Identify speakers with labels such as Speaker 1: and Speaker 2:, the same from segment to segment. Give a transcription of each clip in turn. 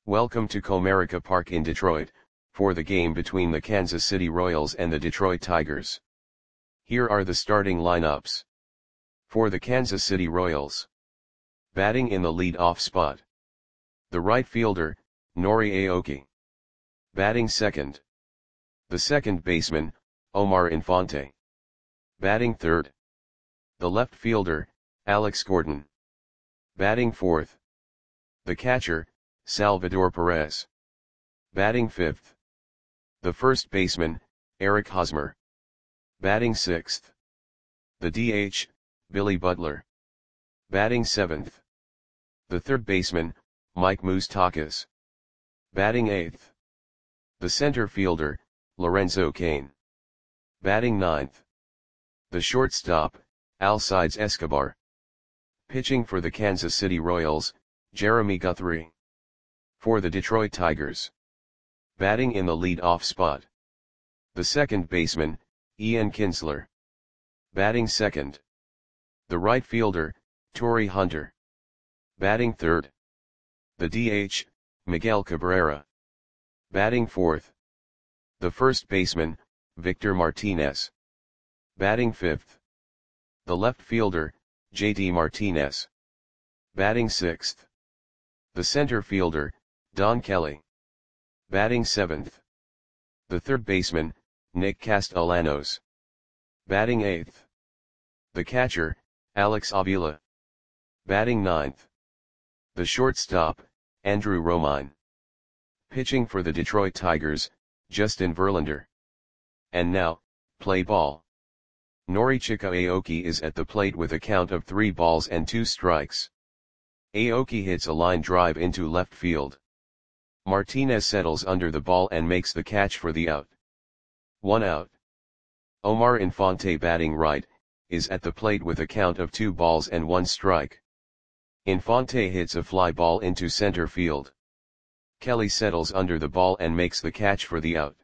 Speaker 1: Welcome to Comerica Park in Detroit, for the game between the Kansas City Royals and the Detroit Tigers. Here are the starting lineups. For the Kansas City Royals. Batting in the lead-off spot. The right fielder, Nori Aoki. Batting second. The second baseman, Omar Infante. Batting third. The left fielder, Alex Gordon. Batting fourth. The catcher, Salvador Perez. Batting fifth. The first baseman, Eric Hosmer. Batting sixth. The DH, Billy Butler. Batting seventh. The third baseman, Mike Moustakas. Batting eighth. The center fielder, Lorenzo Cain. Batting ninth. The shortstop, Alcides Escobar. Pitching for the Kansas City Royals, Jeremy Guthrie. For the Detroit Tigers. Batting in the lead-off spot. The second baseman, Ian Kinsler. Batting second. The right fielder, Torii Hunter. Batting third. The DH, Miguel Cabrera. Batting fourth. The first baseman, Victor Martinez. Batting fifth. The left fielder, JD Martinez. Batting sixth. The center fielder, Don Kelly. Batting seventh. The third baseman, Nick Castellanos. Batting eighth. The catcher, Alex Avila. Batting ninth. The shortstop, Andrew Romine. Pitching for the Detroit Tigers, Justin Verlander. And now, play ball. Norichika Aoki is at the plate with a count of 3 balls and 2 strikes. Aoki hits a line drive into left field. Martinez settles under the ball and makes the catch for the out. 1 out. Omar Infante, batting right, is at the plate with a count of 2 balls and 1 strike. Infante hits a fly ball into center field. Kelly settles under the ball and makes the catch for the out.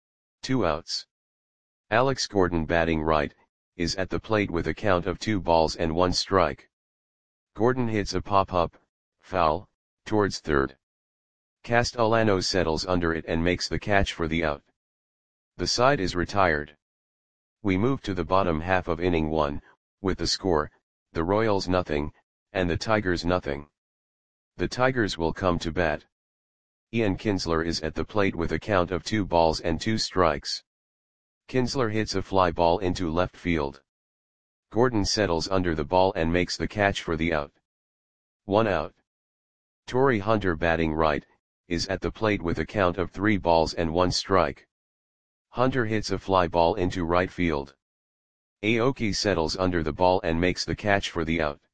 Speaker 1: 2 outs. Alex Gordon, batting right, is at the plate with a count of 2 balls and 1 strike. Gordon hits a pop-up, foul, towards third. Castellanos settles under it and makes the catch for the out. The side is retired. We move to the bottom half of inning 1, with the score, the Royals nothing, and the Tigers nothing. The Tigers will come to bat. Ian Kinsler is at the plate with a count of 2 balls and 2 strikes. Kinsler hits a fly ball into left field. Gordon settles under the ball and makes the catch for the out. 1 out. Torii Hunter, batting right, is at the plate with a count of 3 balls and 1 strike. Hunter hits a fly ball into right field. Aoki settles under the ball and makes the catch for the out.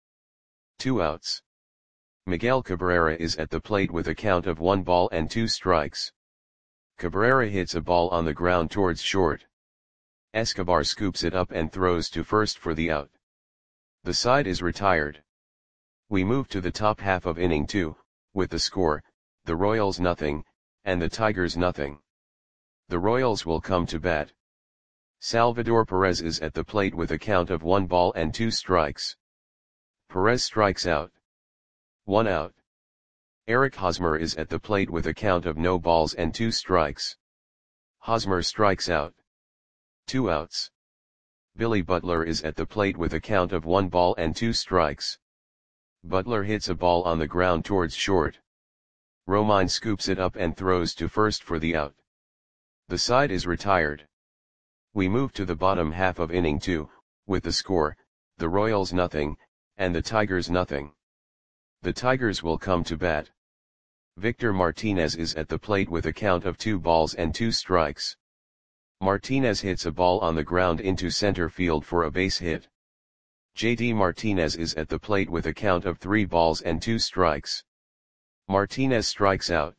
Speaker 1: 2 outs. Miguel Cabrera is at the plate with a count of 1 ball and 2 strikes. Cabrera hits a ball on the ground towards short. Escobar scoops it up and throws to first for the out. The side is retired. We move to the top half of inning 2, with the score, the Royals nothing, and the Tigers nothing. The Royals will come to bat. Salvador Perez is at the plate with a count of 1 ball and 2 strikes. Perez strikes out. 1 out. Eric Hosmer is at the plate with a count of no balls and 2 strikes. Hosmer strikes out. 2 outs. Billy Butler is at the plate with a count of 1 ball and 2 strikes. Butler hits a ball on the ground towards short. Romine scoops it up and throws to first for the out. The side is retired. We move to the bottom half of inning 2, with the score, the Royals nothing, and the Tigers nothing. The Tigers will come to bat. Victor Martinez is at the plate with a count of 2 balls and 2 strikes. Martinez hits a ball on the ground into center field for a base hit. JD Martinez is at the plate with a count of 3 balls and 2 strikes. Martinez strikes out.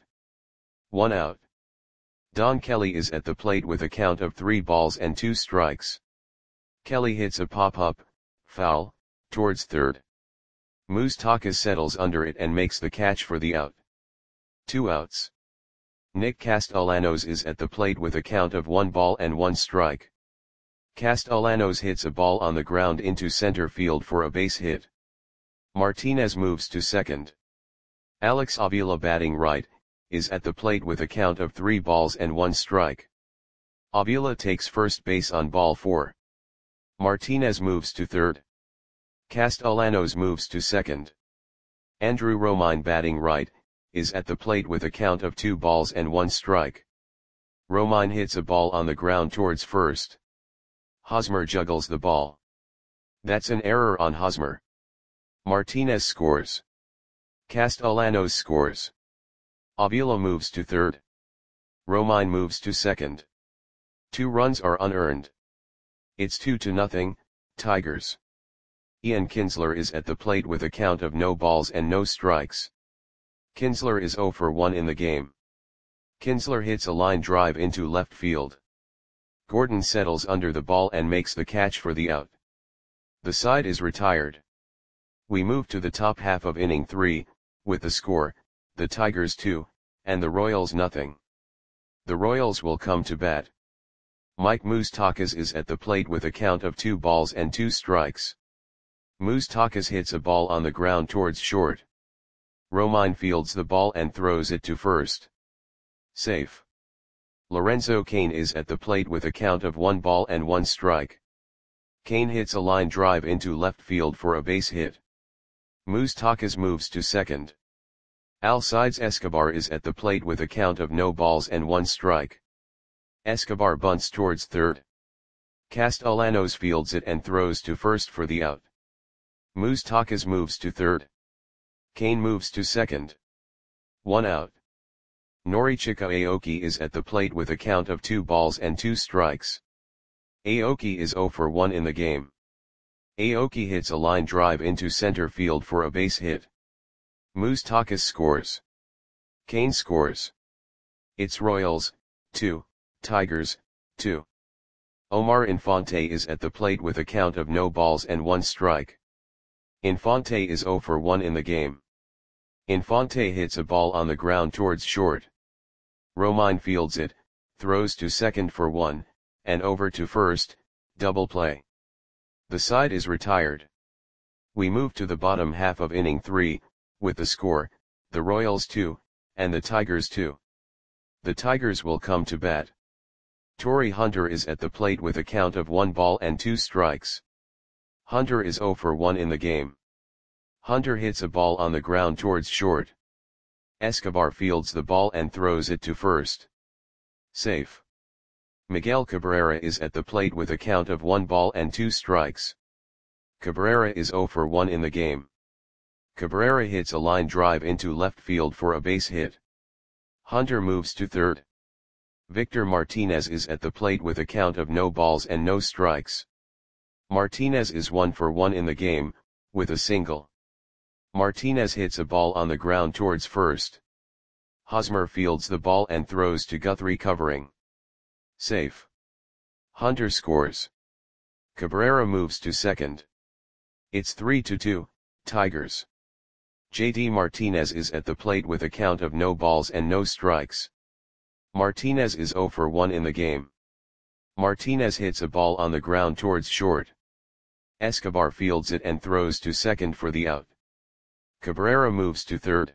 Speaker 1: 1 out. Don Kelly is at the plate with a count of 3 balls and 2 strikes. Kelly hits a pop-up, foul, towards third. Moustakas settles under it and makes the catch for the out. 2 outs. Nick Castellanos is at the plate with a count of 1 ball and 1 strike. Castellanos hits a ball on the ground into center field for a base hit. Martinez moves to second. Alex Avila, batting right, is at the plate with a count of 3 balls and 1 strike. Avila takes first base on ball 4. Martinez moves to third. Castellanos moves to second. Andrew Romine batting right, is at the plate with a count of 2 balls and 1 strike. Romine hits a ball on the ground towards first. Hosmer juggles the ball. That's an error on Hosmer. Martinez scores. Castellanos scores. Avila moves to third. Romine moves to second. 2 runs are unearned. It's 2-0, Tigers. Ian Kinsler is at the plate with a count of no balls and no strikes. Kinsler is 0 for 1 in the game. Kinsler hits a line drive into left field. Gordon settles under the ball and makes the catch for the out. The side is retired. We move to the top half of inning 3, with the score, the Tigers 2, and the Royals nothing. The Royals will come to bat. Mike Moustakas is at the plate with a count of 2 balls and 2 strikes. Moustakas hits a ball on the ground towards short. Romine fields the ball and throws it to first. Safe. Lorenzo Cain is at the plate with a count of 1 ball and 1 strike. Cain hits a line drive into left field for a base hit. Moustakas moves to second. Alcides Escobar is at the plate with a count of no balls and 1 strike. Escobar bunts towards third. Castellanos fields it and throws to first for the out. Moustakas moves to third. Cain moves to second. 1 out. Norichika Aoki is at the plate with a count of 2 balls and 2 strikes. Aoki is 0 for 1 in the game. Aoki hits a line drive into center field for a base hit. Moustakas scores. Cain scores. It's Royals, 2, Tigers, 2. Omar Infante is at the plate with a count of no balls and 1 strike. Infante is 0 for 1 in the game. Infante hits a ball on the ground towards short. Romine fields it, throws to second for 1, and over to first, double play. The side is retired. We move to the bottom half of inning 3, with the score, the Royals 2, and the Tigers 2. The Tigers will come to bat. Torrey Hunter is at the plate with a count of 1 ball and 2 strikes. Hunter is 0 for 1 in the game. Hunter hits a ball on the ground towards short. Escobar fields the ball and throws it to first. Safe. Miguel Cabrera is at the plate with a count of 1 ball and 2 strikes. Cabrera is 0 for 1 in the game. Cabrera hits a line drive into left field for a base hit. Hunter moves to third. Victor Martinez is at the plate with a count of no balls and no strikes. Martinez is 1 for 1 in the game, with a single. Martinez hits a ball on the ground towards first. Hosmer fields the ball and throws to Guthrie covering. Safe. Hunter scores. Cabrera moves to second. It's 3-2, Tigers. JD Martinez is at the plate with a count of no balls and no strikes. Martinez is 0 for 1 in the game. Martinez hits a ball on the ground towards short. Escobar fields it and throws to second for the out. Cabrera moves to third.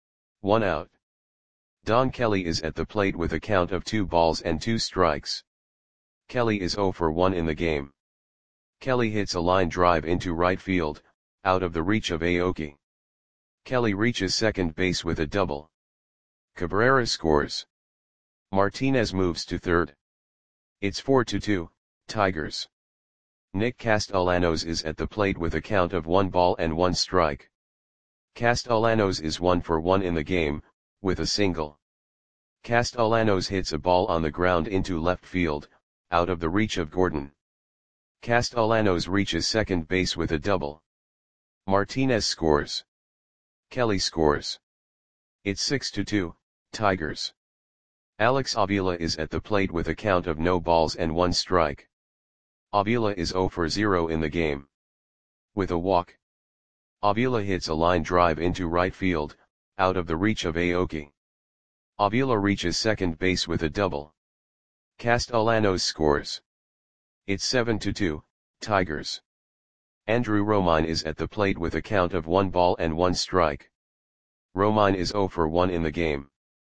Speaker 1: 1 out. Don Kelly is at the plate with a count of 2 balls and 2 strikes. Kelly is 0 for 1 in the game. Kelly hits a line drive into right field, out of the reach of Aoki. Kelly reaches second base with a double. Cabrera scores. Martinez moves to third. It's 4-2, Tigers. Nick Castellanos is at the plate with a count of 1 ball and 1 strike. Castellanos is 1 for 1 in the game, with a single. Castellanos hits a ball on the ground into left field, out of the reach of Gordon. Castellanos reaches second base with a double. Martinez scores. Kelly scores. It's 6-2, Tigers. Alex Avila is at the plate with a count of no balls and 1 strike. Avila is 0 for 0 in the game. With a walk. Avila hits a line drive into right field, out of the reach of Aoki. Avila reaches second base with a double. Castellanos scores. It's 7-2, Tigers. Andrew Romine is at the plate with a count of 1 ball and 1 strike. Romine is 0 for 1 in the game.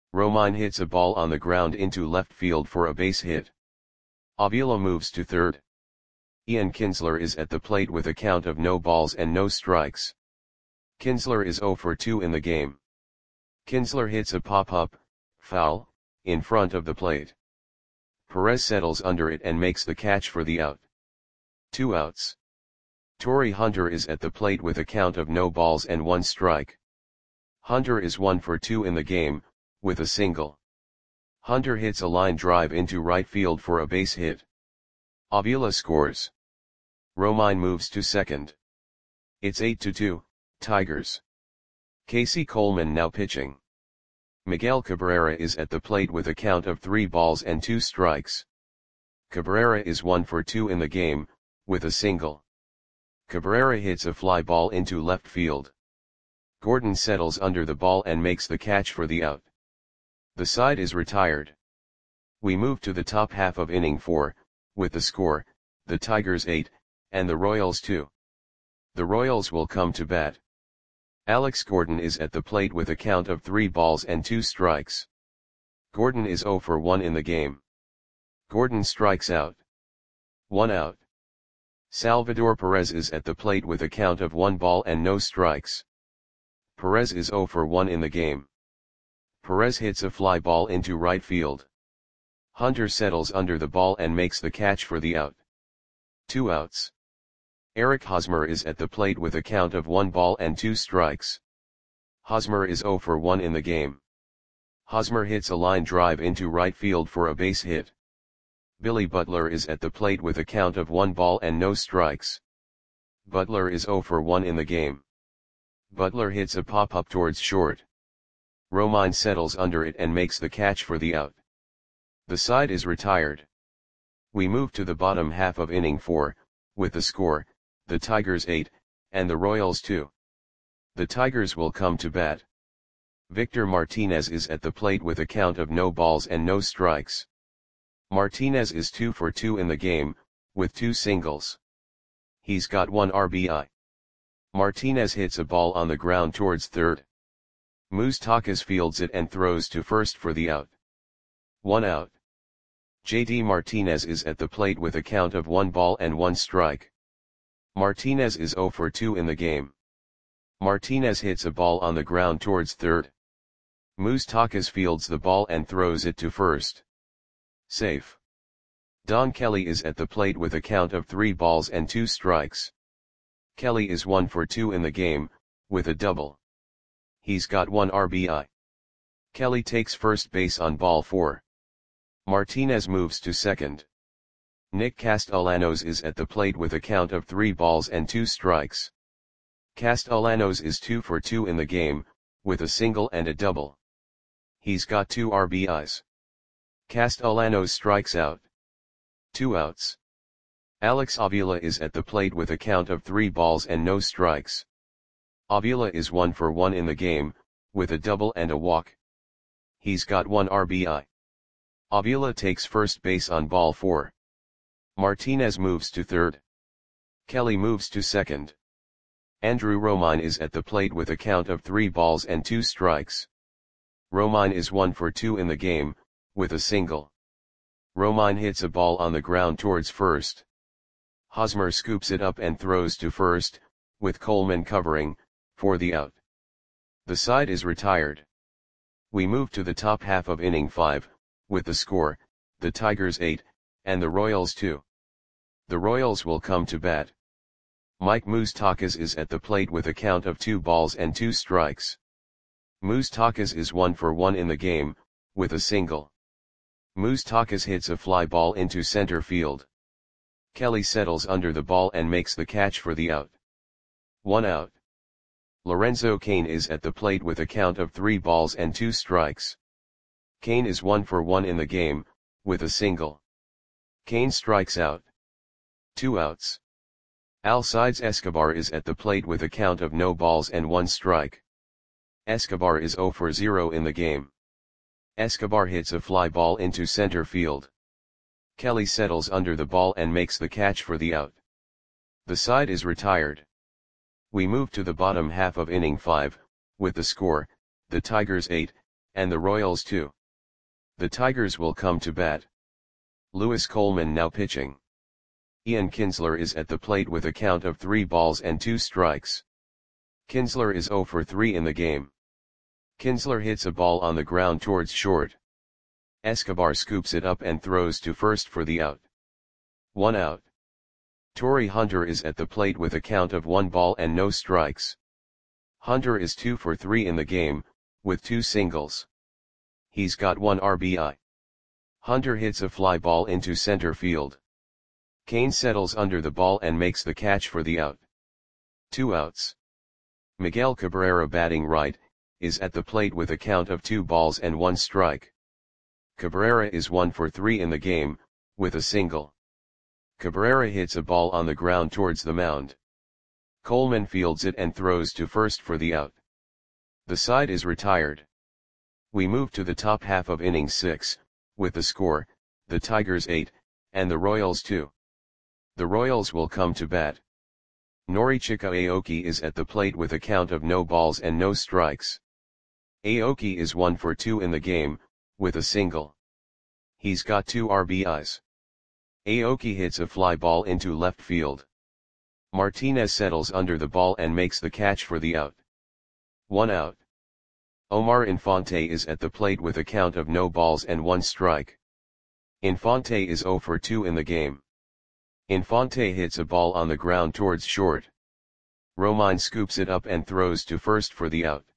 Speaker 1: Romine hits a ball on the ground into left field for a base hit. Avila moves to third. Ian Kinsler is at the plate with a count of no balls and no strikes. Kinsler is 0 for 2 in the game. Kinsler hits a pop-up, foul, in front of the plate. Perez settles under it and makes the catch for the out. 2 outs. Torrey Hunter is at the plate with a count of no balls and 1 strike. Hunter is 1 for 2 in the game, with a single. Hunter hits a line drive into right field for a base hit. Avila scores. Romine moves to second. It's 8-2, Tigers. Casey Coleman now pitching. Miguel Cabrera is at the plate with a count of 3 balls and 2 strikes. Cabrera is 1 for 2 in the game, with a single. Cabrera hits a fly ball into left field. Gordon settles under the ball and makes the catch for the out. The side is retired. We move to the top half of inning 4, with the score, the Tigers 8, and the Royals 2. The Royals will come to bat. Alex Gordon is at the plate with a count of 3 balls and 2 strikes. Gordon is 0 for 1 in the game. Gordon strikes out. 1 out. Salvador Perez is at the plate with a count of 1 ball and no strikes. Perez is 0 for 1 in the game. Perez hits a fly ball into right field. Hunter settles under the ball and makes the catch for the out. 2 outs. Eric Hosmer is at the plate with a count of 1 ball and 2 strikes. Hosmer is 0 for 1 in the game. Hosmer hits a line drive into right field for a base hit. Billy Butler is at the plate with a count of 1 ball and no strikes. Butler is 0 for 1 in the game. Butler hits a pop-up towards short. Romine settles under it and makes the catch for the out. The side is retired. We move to the bottom half of inning 4, with the score, the Tigers 8, and the Royals 2. The Tigers will come to bat. Victor Martinez is at the plate with a count of no balls and no strikes. Martinez is 2 for 2 in the game, with 2 singles. He's got 1 RBI. Martinez hits a ball on the ground towards third. Moustakas fields it and throws to first for the out. 1 out. JD Martinez is at the plate with a count of 1 ball and 1 strike. Martinez is 0 for 2 in the game. Martinez hits a ball on the ground towards third. Moustakas fields the ball and throws it to first. Safe. Don Kelly is at the plate with a count of 3 balls and 2 strikes. Kelly is 1 for 2 in the game, with a double. He's got 1 RBI. Kelly takes first base on ball 4. Martinez moves to second. Nick Castellanos is at the plate with a count of 3 balls and 2 strikes. Castellanos is 2 for 2 in the game, with a single and a double. He's got 2 RBIs. Castellanos strikes out. 2 outs. Alex Avila is at the plate with a count of 3 balls and no strikes. Avila is 1 for 1 in the game, with a double and a walk. He's got 1 RBI. Avila takes first base on ball 4. Martinez moves to third. Kelly moves to second. Andrew Romine is at the plate with a count of 3 balls and 2 strikes. Romine is 1 for 2 in the game, with a single. Romine hits a ball on the ground towards first. Hosmer scoops it up and throws to first, with Coleman covering, for the out. The side is retired. We move to the top half of inning 5, with the score, the Tigers 8, and the Royals 2. The Royals will come to bat. Mike Moustakas is at the plate with a count of 2 balls and 2 strikes. Moustakas is 1 for 1 in the game, with a single. Moustakas hits a fly ball into center field. Kelly settles under the ball and makes the catch for the out. 1 out. Lorenzo Cain is at the plate with a count of 3 balls and 2 strikes. Cain is 1 for 1 in the game, with a single. Cain strikes out. 2 outs. Alcides Escobar is at the plate with a count of no balls and 1 strike. Escobar is 0 for 0 in the game. Escobar hits a fly ball into center field. Kelly settles under the ball and makes the catch for the out. The side is retired. We move to the bottom half of inning 5, with the score, the Tigers 8, and the Royals 2. The Tigers will come to bat. Lewis Coleman now pitching. Ian Kinsler is at the plate with a count of 3 balls and 2 strikes. Kinsler is 0 for 3 in the game. Kinsler hits a ball on the ground towards short. Escobar scoops it up and throws to first for the out. 1 out. Torii Hunter is at the plate with a count of 1 ball and no strikes. Hunter is 2 for 3 in the game, with 2 singles. He's got 1 RBI. Hunter hits a fly ball into center field. Kane settles under the ball and makes the catch for the out. 2 outs. Miguel Cabrera batting right, is at the plate with a count of 2 balls and 1 strike. Cabrera is 1 for 3 in the game, with a single. Cabrera hits a ball on the ground towards the mound. Coleman fields it and throws to first for the out. The side is retired. We move to the top half of inning 6, with the score, the Tigers 8, and the Royals 2. The Royals will come to bat. Norichika Aoki is at the plate with a count of no balls and no strikes. Aoki is 1 for 2 in the game, with a single. He's got 2 RBIs. Aoki hits a fly ball into left field. Martinez settles under the ball and makes the catch for the out. 1 out. Omar Infante is at the plate with a count of no balls and 1 strike. Infante is 0 for 2 in the game. Infante hits a ball on the ground towards short. Romine scoops it up and throws to first for the out.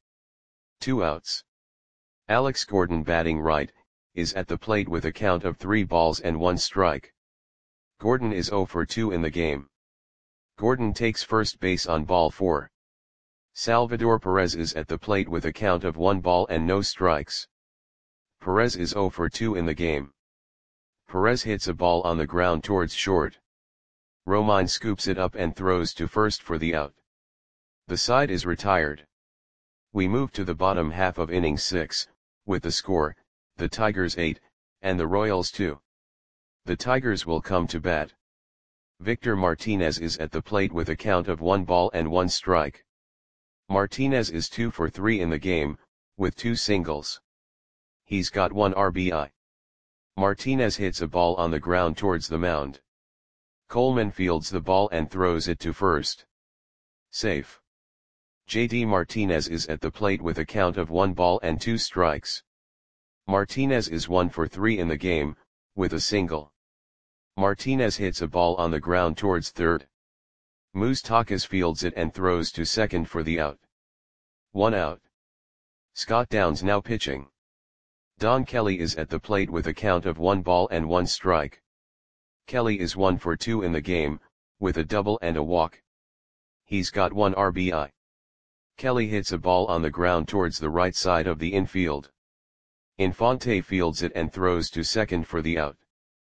Speaker 1: 2 outs. Alex Gordon batting right, is at the plate with a count of 3 balls and 1 strike. Gordon is 0 for 2 in the game. Gordon takes first base on ball 4. Salvador Perez is at the plate with a count of 1 ball and no strikes. Perez is 0 for 2 in the game. Perez hits a ball on the ground towards short. Romine scoops it up and throws to first for the out. The side is retired. We move to the bottom half of inning 6, with the score, the Tigers 8, and the Royals 2. The Tigers will come to bat. Victor Martinez is at the plate with a count of 1 ball and 1 strike. Martinez is 2 for 3 in the game, with 2 singles. He's got 1 RBI. Martinez hits a ball on the ground towards the mound. Coleman fields the ball and throws it to first. Safe. JD Martinez is at the plate with a count of 1 ball and 2 strikes. Martinez is 1 for 3 in the game, with a single. Martinez hits a ball on the ground towards third. Moustakas fields it and throws to second for the out. 1 out. Scott Downs now pitching. Don Kelly is at the plate with a count of 1 ball and 1 strike. Kelly is 1 for 2 in the game, with a double and a walk. He's got 1 RBI. Kelly hits a ball on the ground towards the right side of the infield. Infante fields it and throws to second for the out.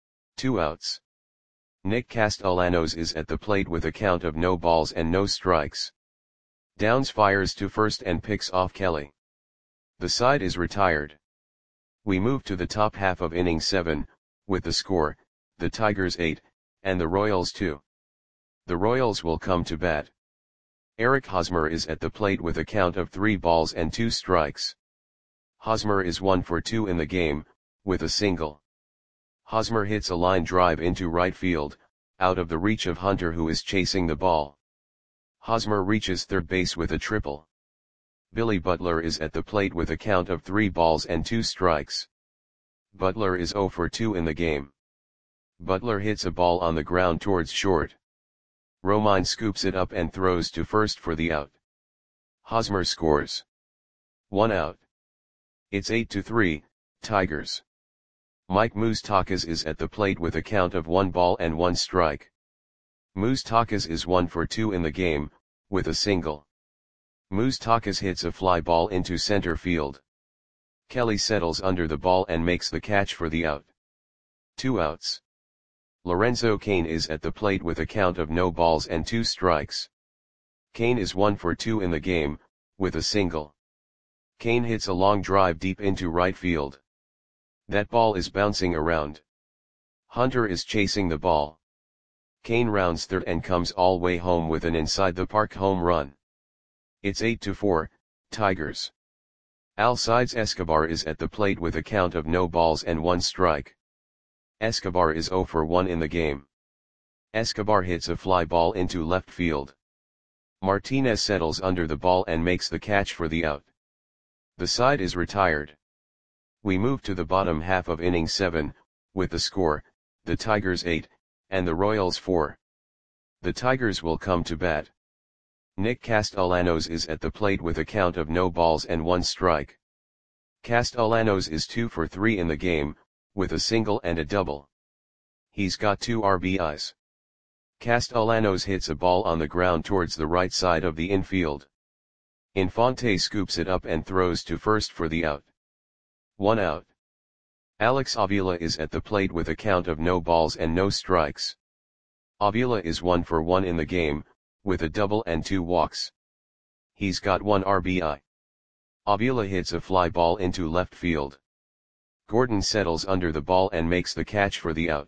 Speaker 1: 2 outs. Nick Castellanos is at the plate with a count of no balls and no strikes. Downs fires to first and picks off Kelly. The side is retired. We move to the top half of inning 7, with the score, the Tigers 8, and the Royals 2. The Royals will come to bat. Eric Hosmer is at the plate with a count of 3 balls and 2 strikes. Hosmer is 1 for 2 in the game, with a single. Hosmer hits a line drive into right field, out of the reach of Hunter who is chasing the ball. Hosmer reaches third base with a triple. Billy Butler is at the plate with a count of 3 balls and 2 strikes. Butler is 0 for 2 in the game. Butler hits a ball on the ground towards short. Romine scoops it up and throws to first for the out. Hosmer scores. 1 out. It's 8-3, Tigers. Mike Moustakas is at the plate with a count of 1 ball and 1 strike. Moustakas is 1 for 2 in the game, with a single. Moustakas hits a fly ball into center field. Kelly settles under the ball and makes the catch for the out. 2 outs. Lorenzo Cain is at the plate with a count of no balls and 2 strikes. Cain is 1 for 2 in the game, with a single. Cain hits a long drive deep into right field. That ball is bouncing around. Hunter is chasing the ball. Cain rounds third and comes all way home with an inside the park home run. It's 8-4, Tigers. Alcides Escobar is at the plate with a count of no balls and 1 strike. Escobar is 0 for 1 in the game. Escobar hits a fly ball into left field. Martinez settles under the ball and makes the catch for the out. The side is retired. We move to the bottom half of inning 7, with the score, the Tigers 8, and the Royals 4. The Tigers will come to bat. Nick Castellanos is at the plate with a count of no balls and 1 strike. Castellanos is 2 for 3 in the game, with a single and a double. He's got 2 RBIs. Castellanos hits a ball on the ground towards the right side of the infield. Infante scoops it up and throws to first for the out. 1 out. Alex Avila is at the plate with a count of no balls and no strikes. Avila is 1 for 1 in the game, with a double and 2 walks. He's got 1 RBI. Avila hits a fly ball into left field. Gordon settles under the ball and makes the catch for the out.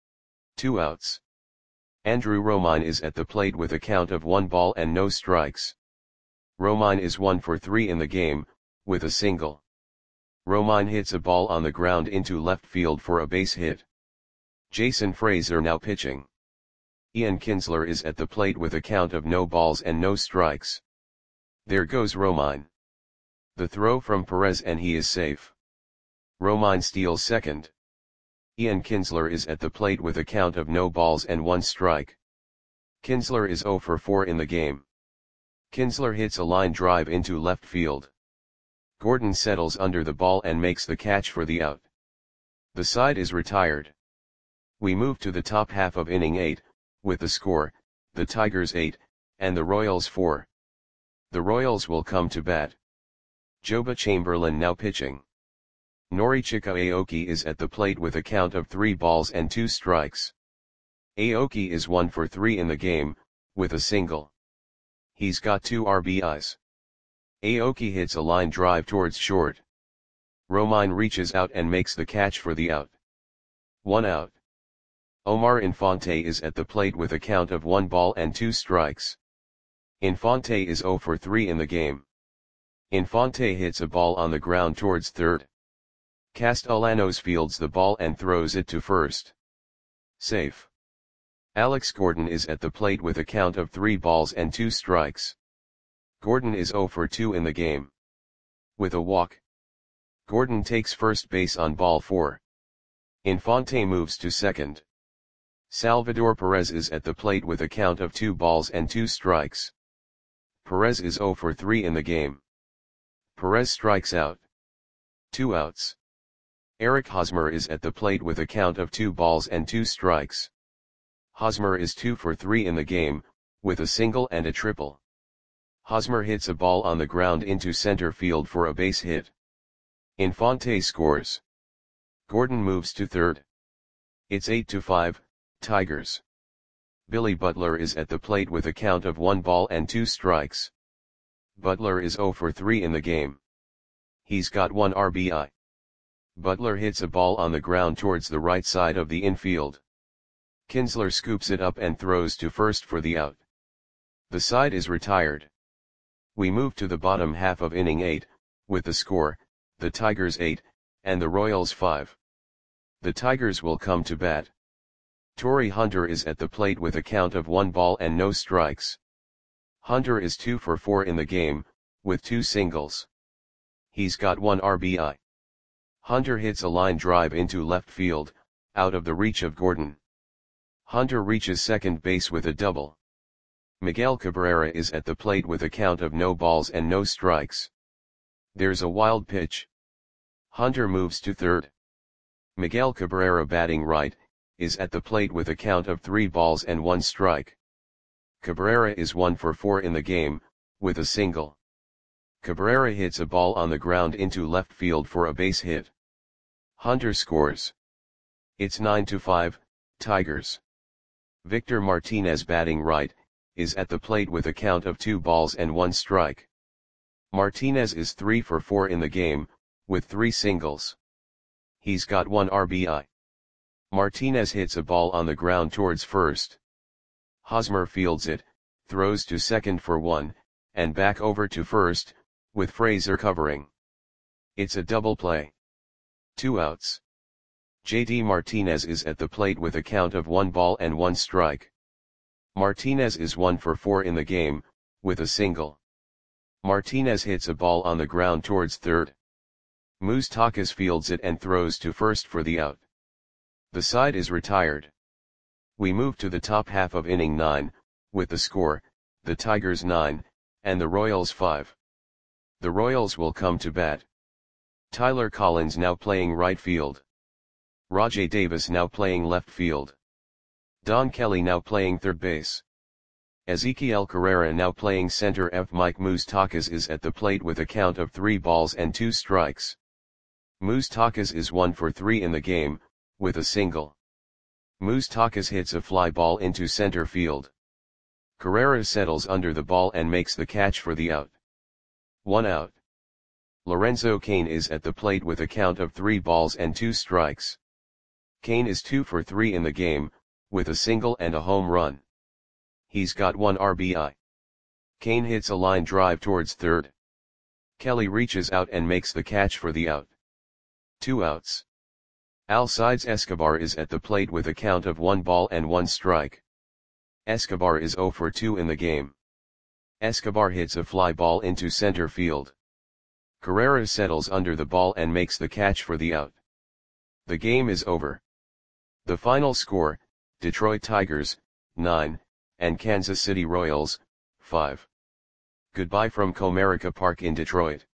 Speaker 1: 2 outs. Andrew Romine is at the plate with a count of 1 ball and no strikes. Romine is 1 for 3 in the game, with a single. Romine hits a ball on the ground into left field for a base hit. Jason Frazier now pitching. Ian Kinsler is at the plate with a count of no balls and no strikes. There goes Romine. The throw from Perez and he is safe. Romine steals second. Ian Kinsler is at the plate with a count of no balls and 1 strike. Kinsler is 0 for 4 in the game. Kinsler hits a line drive into left field. Gordon settles under the ball and makes the catch for the out. The side is retired. We move to the top half of inning 8, with the score, the Tigers 8, and the Royals 4. The Royals will come to bat. Joba Chamberlain now pitching. Norichika Aoki is at the plate with a count of 3 balls and 2 strikes. Aoki is 1 for 3 in the game, with a single. He's got 2 RBIs. Aoki hits a line drive towards short. Romine reaches out and makes the catch for the out. 1 out. Omar Infante is at the plate with a count of 1 ball and 2 strikes. Infante is 0 for 3 in the game. Infante hits a ball on the ground towards third. Castellanos fields the ball and throws it to first. Safe. Alex Gordon is at the plate with a count of 3 balls and 2 strikes. Gordon is 0 for 2 in the game. With a walk. Gordon takes first base on ball 4. Infante moves to second. Salvador Perez is at the plate with a count of 2 balls and 2 strikes. Perez is 0 for 3 in the game. Perez strikes out. 2 outs. Eric Hosmer is at the plate with a count of 2 balls and 2 strikes. Hosmer is 2 for 3 in the game, with a single and a triple. Hosmer hits a ball on the ground into center field for a base hit. Infante scores. Gordon moves to third. It's 8-5, Tigers. Billy Butler is at the plate with a count of 1 ball and 2 strikes. Butler is 0 for 3 in the game. He's got 1 RBI. Butler hits a ball on the ground towards the right side of the infield. Kinsler scoops it up and throws to first for the out. The side is retired. We move to the bottom half of inning 8, with the score, the Tigers 8, and the Royals 5. The Tigers will come to bat. Torrey Hunter is at the plate with a count of 1 ball and no strikes. Hunter is 2 for 4 in the game, with 2 singles. He's got 1 RBI. Hunter hits a line drive into left field, out of the reach of Gordon. Hunter reaches second base with a double. Miguel Cabrera is at the plate with a count of no balls and no strikes. There's a wild pitch. Hunter moves to third. Miguel Cabrera, batting right, is at the plate with a count of 3 balls and 1 strike. Cabrera is 1 for 4 in the game, with a single. Cabrera hits a ball on the ground into left field for a base hit. Hunter scores. It's 9-5, Tigers. Victor Martinez, batting right, is at the plate with a count of 2 balls and 1 strike. Martinez is 3 for 4 in the game, with 3 singles. He's got 1 RBI. Martinez hits a ball on the ground towards first. Hosmer fields it, throws to second for 1, and back over to first, with Frazier covering. It's a double play. 2 outs. JD Martinez is at the plate with a count of 1 ball and 1 strike. Martinez is 1 for 4 in the game, with a single. Martinez hits a ball on the ground towards third. Moustakas fields it and throws to first for the out. The side is retired. We move to the top half of inning 9, with the score, the Tigers 9, and the Royals 5. The Royals will come to bat. Tyler Collins now playing right field. Rajai Davis now playing left field. Don Kelly now playing third base. Ezequiel Carrera now playing center. Mike Moustakas is at the plate with a count of 3 balls and 2 strikes. Moustakas is 1 for 3 in the game, with a single. Moustakas hits a fly ball into center field. Carrera settles under the ball and makes the catch for the out. 1 out. Lorenzo Cain is at the plate with a count of 3 balls and 2 strikes. Cain is 2 for 3 in the game, with a single and a home run. He's got 1 RBI. Cain hits a line drive towards third. Kelly reaches out and makes the catch for the out. 2 outs. Alcides Escobar is at the plate with a count of 1 ball and 1 strike. Escobar is 0 for 2 in the game. Escobar hits a fly ball into center field. Carrera settles under the ball and makes the catch for the out. The game is over. The final score, Detroit Tigers, 9, and Kansas City Royals, 5. Goodbye from Comerica Park in Detroit.